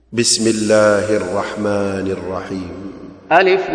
بسم الله الرحمن الرحيم. ألف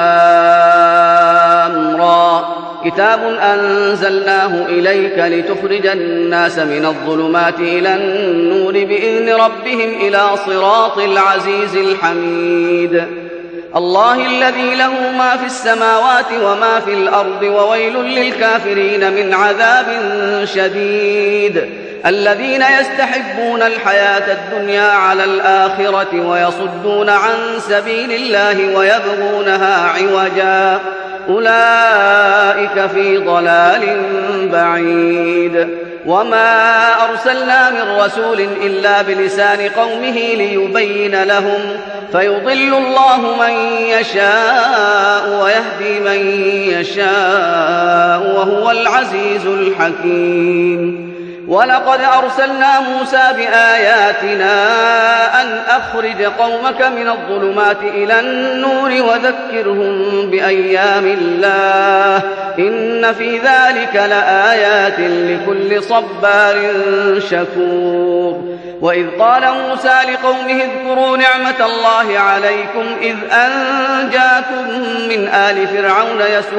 لام را. كتاب أنزلناه إليك لتخرج الناس من الظلمات إلى النور بإذن ربهم إلى صراط العزيز الحميد. الله الذي له ما في السماوات وما في الأرض وويل للكافرين من عذاب شديد. الذين يستحبون الحياة الدنيا على الآخرة ويصدون عن سبيل الله ويبغونها عوجا أولئك في ضلال بعيد. وما أرسلنا من رسول إلا بلسان قومه ليبين لهم فيضل الله من يشاء ويهدي من يشاء وهو العزيز الحكيم. ولقد أرسلنا موسى بآياتنا أن أخرج قومك من الظلمات إلى النور وذكرهم بأيام الله إن في ذلك لآيات لكل صبار شكور. وإذ قال موسى لقومه اذكروا نعمة الله عليكم إذ أنجاكم من آل فرعون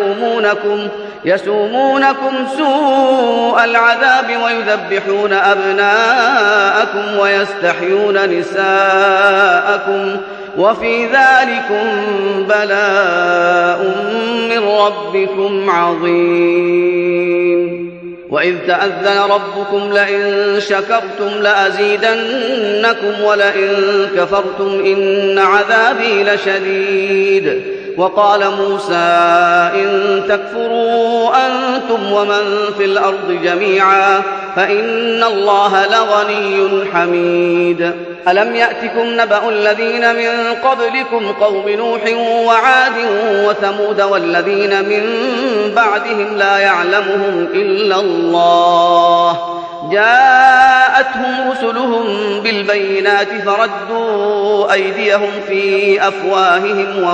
يسومونكم سوء العذاب ويذبحون أبناءكم ويستحيون نساءكم وفي ذلكم بلاء من ربكم عظيم. وإذ تأذن ربكم لئن شكرتم لأزيدنكم ولئن كفرتم إن عذابي لشديد. وقال موسى إن تكفروا أنتم ومن في الأرض جميعا فإن الله لغني حميد. ألم يأتكم نبأ الذين من قبلكم قوم نوح وعاد وثمود والذين من بعدهم لا يعلمهم إلا الله جاءتهم رسلهم بالبينات فردوا أيديهم في أفواههم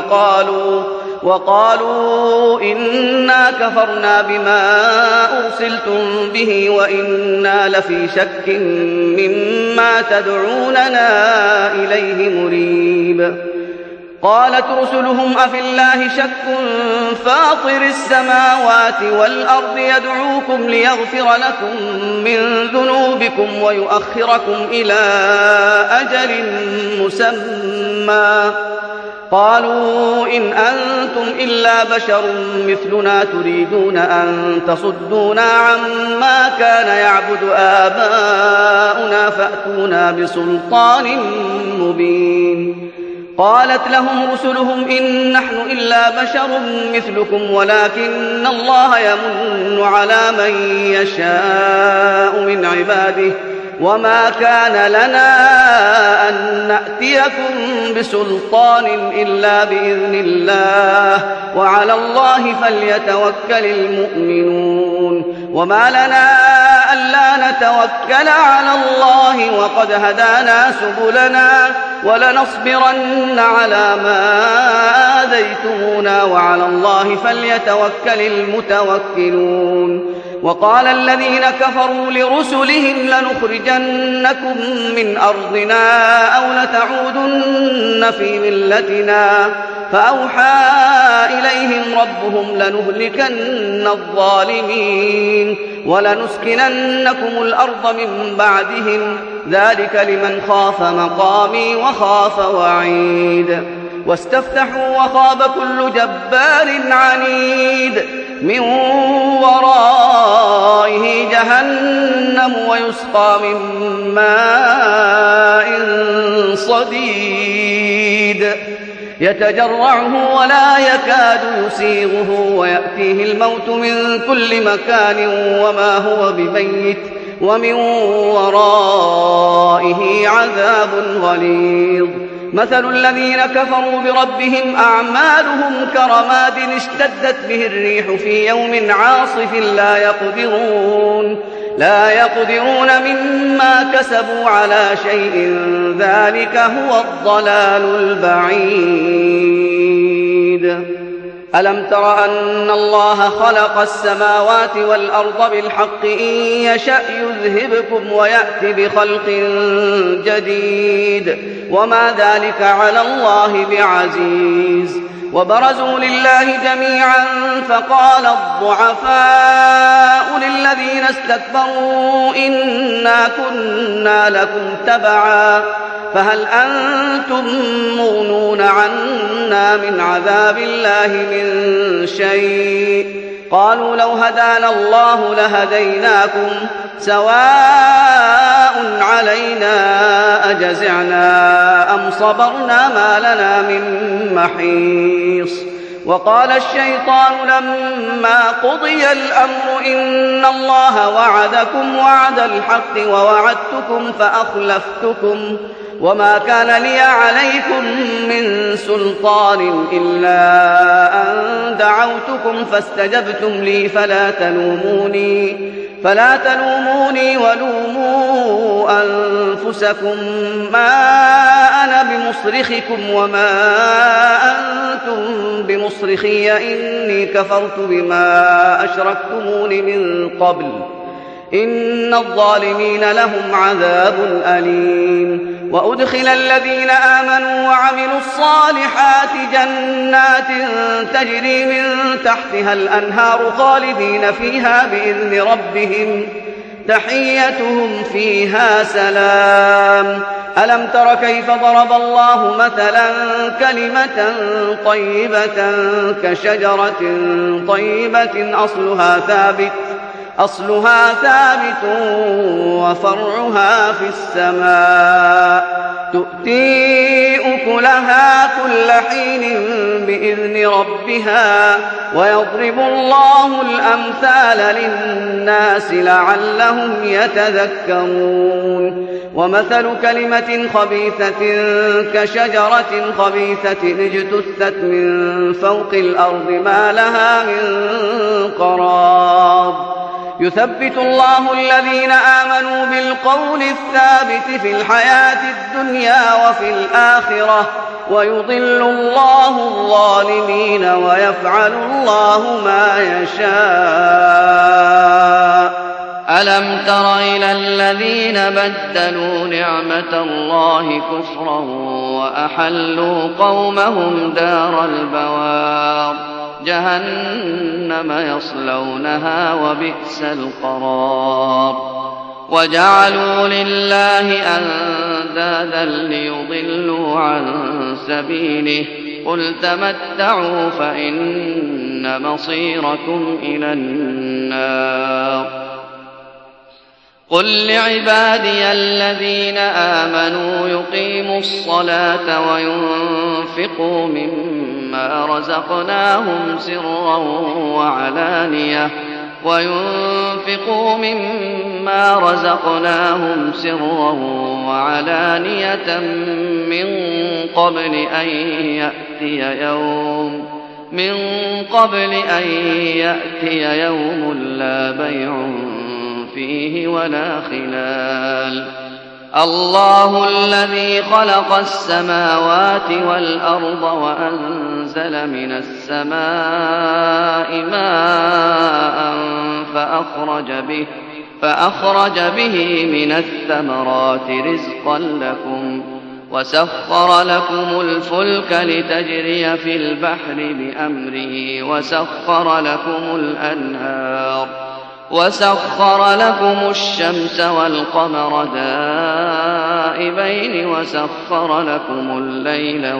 وقالوا إنا كفرنا بما أرسلتم به وإنا لفي شك مما تدعوننا إليه مريب. قالت رسلهم أفي الله شك فاطر السماوات والأرض يدعوكم ليغفر لكم من ذنوبكم ويؤخركم إلى أجل مسمى قالوا إن أنتم إلا بشر مثلنا تريدون أن تصدونا عما كان يعبد آباؤنا فأتونا بسلطان مبين. قالت لهم رسلهم إن نحن إلا بشر مثلكم ولكن الله يمن على من يشاء من عباده وما كان لنا أن نأتيكم بسلطان إلا بإذن الله وعلى الله فليتوكل المؤمنون. وما لنا ألا نتوكل على الله وقد هدانا سبلنا ولنصبرن على ما آذيتمونا وعلى الله فليتوكل المتوكلون. وقال الذين كفروا لرسلهم لنخرجنكم من أرضنا أو لتعودن في ملتنا فأوحى إليهم ربهم لنهلكن الظالمين ولنسكننكم الأرض من بعدهم ذلك لمن خاف مقامي وخاف وعيد. واستفتحوا وخاب كل جبار عنيد من ورائه جهنم ويسقى من ماء صديد يتجرعه ولا يكاد يسيغه ويأتيه الموت من كل مكان وما هو بميت ومن ورائه عذاب غليظ. مثل الذين كفروا بربهم أعمالهم كرماد اشتدت به الريح في يوم عاصف لا يقدرون مما كسبوا على شيء ذلك هو الضلال البعيد. ألم تر أن الله خلق السماوات والأرض بالحق إن يشأ يذهبكم ويأت بخلق جديد وما ذلك على الله بعزيز. وبرزوا لله جميعا فقال الضعفاء للذين استكبروا إنا كنا لكم تبعا فهل أنتم مغنون عنا من عذاب الله من شيء؟ قالوا لو هدانا الله لهديناكم سواء علينا أجزعنا أم صبرنا ما لنا من محيص. وقال الشيطان لما قضي الأمر إن الله وعدكم وعد الحق ووعدتكم فأخلفتكم وما كان لي عليكم من سلطان إلا أن دعوتكم فاستجبتم لي فلا تلوموني ولوموا أنفسكم ما أنا بمصرخكم وما أنتم بمصرخي إني كفرت بما أشركتمون من قبل إن الظالمين لهم عذاب أليم. وأدخل الذين آمنوا وعملوا الصالحات جنات تجري من تحتها الأنهار خالدين فيها بإذن ربهم تحيتهم فيها سلام. ألم تر كيف ضرب الله مثلا كلمة طيبة كشجرة طيبة أصلها ثابت وفرعها في السماء تؤتي أكلها كل حين بإذن ربها ويضرب الله الأمثال للناس لعلهم يتذكرون. ومثل كلمة خبيثة كشجرة خبيثة اجتثت من فوق الأرض ما لها من قرار يثبت الله الذين آمنوا بالقول الثابت في الحياة الدنيا وفي الآخرة ويضل الله الظالمين ويفعل الله ما يشاء. ألم تر إلى الذين بدلوا نعمة الله كفرا وأحلوا قومهم دار البوار جهنم يصلونها وبئس القرار. وجعلوا لله أندادا ليضلوا عن سبيله قل تمتعوا فإن مصيركم إلى النار. قل لعبادي الذين آمنوا يقيموا الصلاة وينفقوا مما رزقناهم سرا وعلانية من قبل أن يأتي يوم لا بيع فيه ولا خلال. الله الذي خلق السماوات والأرض وأنزل من السماء ماء فأخرج به من الثمرات رزقا لكم وسخر لكم الفلك لتجري في البحر بأمره وسخر لكم الأنهار وسخر لكم الشمس والقمر دائبين وسخر لكم الليل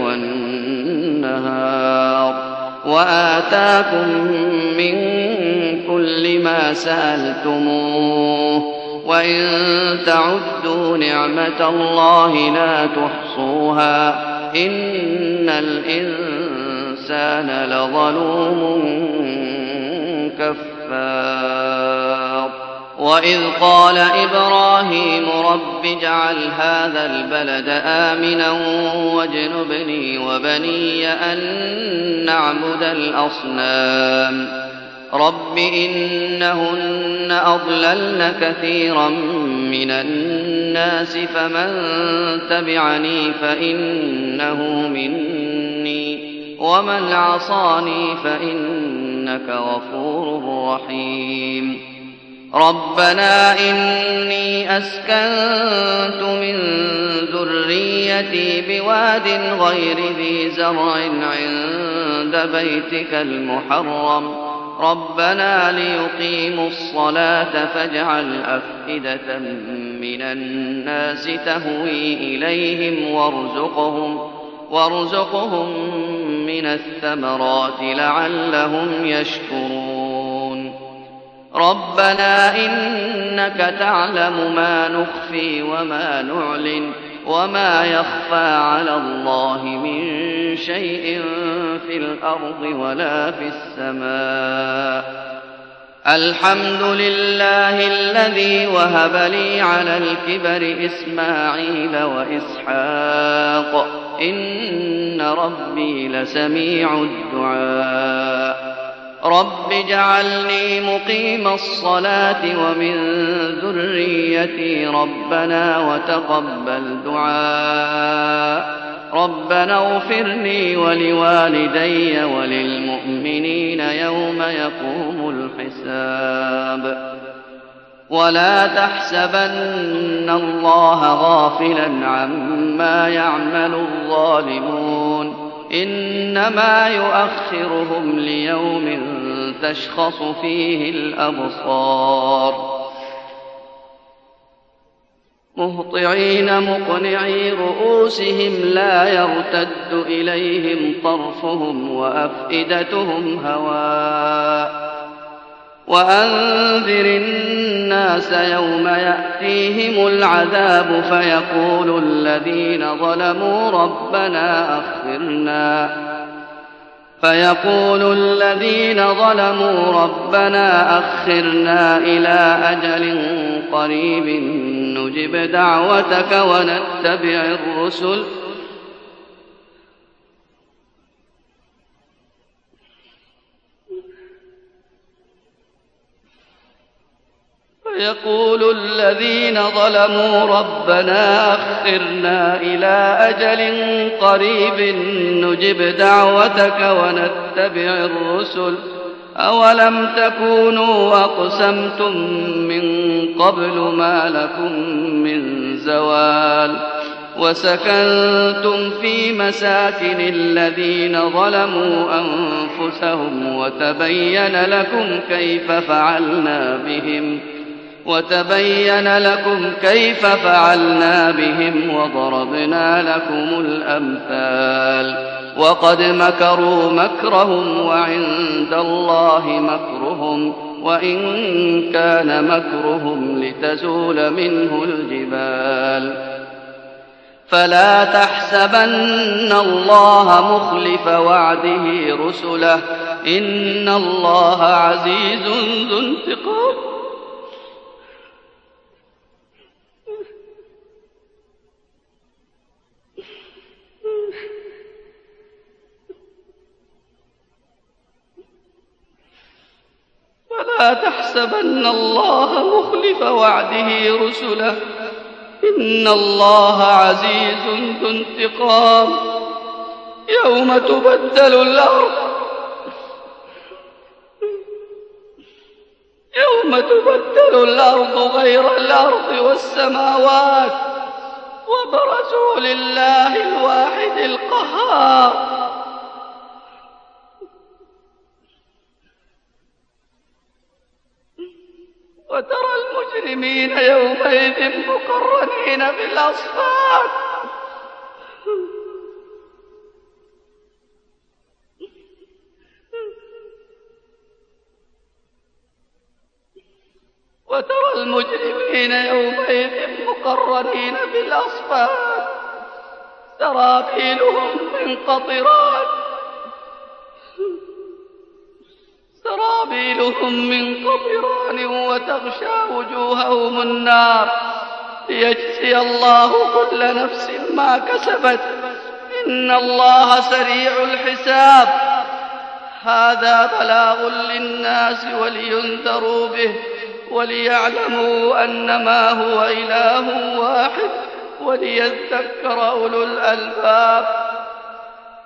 والنهار وآتاكم من كل ما سألتموه وإن تعدوا نعمة الله لا تحصوها إن الإنسان لظلوم كفار. وإذ قال إبراهيم رب اجعل هذا البلد آمنا واجنبني وبني أن نعبد الأصنام رب إنهن أضللن كثيرا من الناس فمن تبعني فإنه مني ومن عصاني فإنك غفور رحيم ربنا إني أسكنت من ذريتي بواد غير ذي زرع عند بيتك المحرم ربنا ليقيموا الصلاة فاجعل أفئدة من الناس تهوي إليهم وارزقهم من الثمرات لعلهم يشكرون ربنا إنك تعلم ما نخفي وما نعلن وما يخفى على الله من شيء في الأرض ولا في السماء الحمد لله الذي وهب لي على الكبر إسماعيل وإسحاق إن ربي لسميع الدعاء رب اجعلني مقيم الصلاة ومن ذريتي ربنا وتقبل دعاء ربنا اغفر لي ولوالدي وللمؤمنين يوم يقوم الحساب ولا تحسبن الله غافلا عما يعمل الظالمون إنما يؤخرهم ليوم تشخص فيه الأبصار مهطعين مقنعي رؤوسهم لا يرتد إليهم طرفهم وأفئدتهم هواء وأنذر الناس يوم يأتيهم العذاب فيقول الذين ظلموا ربنا أخرنا إلى أجل قريب نجب دعوتك ونتبع الرسل فيقول الذين ظلموا ربنا أخرنا إلى أجل قريب نجب دعوتك ونتبع الرسل أولم تكونوا أقسمتم من قبل ما لكم من زوال وسكنتم في مساكن الذين ظلموا أنفسهم وتبين لكم كيف فعلنا بهم وضربنا لكم الأمثال وقد مكروا مكرهم وعند الله مكرهم وإن كان مكرهم لتزول منه الجبال فلا تحسبن الله مخلف وعده رسله إن الله عزيز ذو انتقام فلا تحسبن الله مخلف وعده رسله إن الله عزيز ذو انتقام يوم تبدل الأرض غير الأرض والسماوات وبرزوا لله الواحد القهار وترى المجرمين يومئذ مقرنين في الأصفاد سرابيلهم من قطران وتغشى وجوههم النار ليجزي الله كل نفس ما كسبت إن الله سريع الحساب هذا بلاغ للناس ولينذروا به وليعلموا أنما هو إله واحد وليذكر أولو الألباب